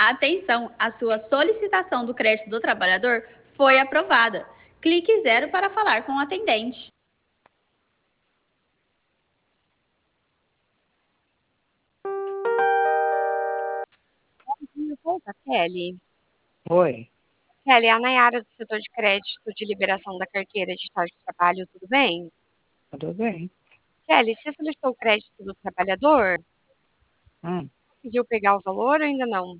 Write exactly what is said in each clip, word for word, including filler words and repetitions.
Atenção, a sua solicitação do crédito do trabalhador foi aprovada. Clique zero para falar com o atendente. Volta, Kelly. Oi. Kelly, é a Nayara do setor de crédito de liberação da carteira de estágio de trabalho, tudo bem? Tudo bem. Kelly, você solicitou o crédito do trabalhador? Hum. Conseguiu pegar o valor ou ainda não?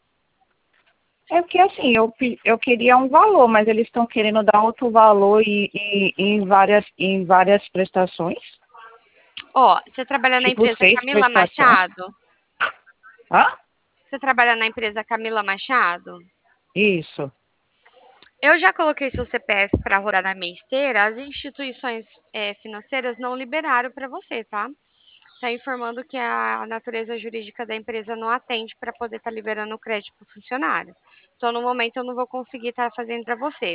É porque assim, eu, pe- eu queria um valor, mas eles estão querendo dar outro valor e, e- e em várias, em várias prestações. Ó, você trabalha na Tipo empresa seis Camila prestações. Machado? Hã? Você trabalha na empresa Camila Machado? Isso. Eu já coloquei seu C P F para rodar na minha esteira, as instituições eh, financeiras não liberaram para você, tá? Tá informando que a natureza jurídica da empresa não atende para poder estar liberando o crédito para o funcionário. Então, no momento, eu não vou conseguir estar fazendo para você.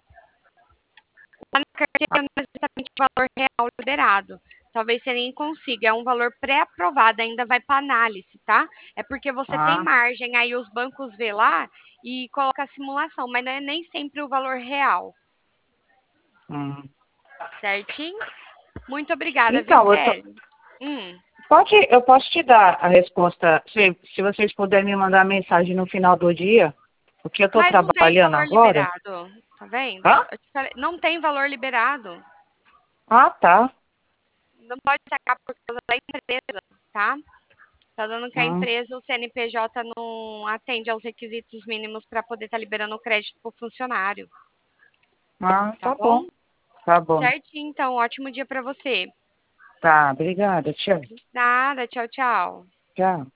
Lá na carteira não é exatamente o valor real liberado. Talvez você nem consiga, é um valor pré-aprovado, ainda vai para análise, tá? É porque você tem Ah, margem, aí os bancos vê lá e coloca a simulação, mas não é nem sempre o valor real, hum. certinho? Muito obrigada, viu, Então, eu tô, Kelly? Hum. pode, eu posso te dar a resposta, se, se vocês puderem me mandar mensagem no final do dia, porque eu estou Mas não tem trabalhando valor agora. liberado, tá vendo? Hã? Eu te falei, não tem valor liberado. Ah, tá. Não pode sacar por causa da empresa, tá? Tá dando que a Hum. empresa, o C N P J, não atende aos requisitos mínimos para poder estar liberando o crédito para o funcionário, Ah, tá tá bom? bom. Tá bom. Certinho, então, ótimo dia para você. Tá, obrigada. Tchau. Nada, tchau, tchau. Tchau.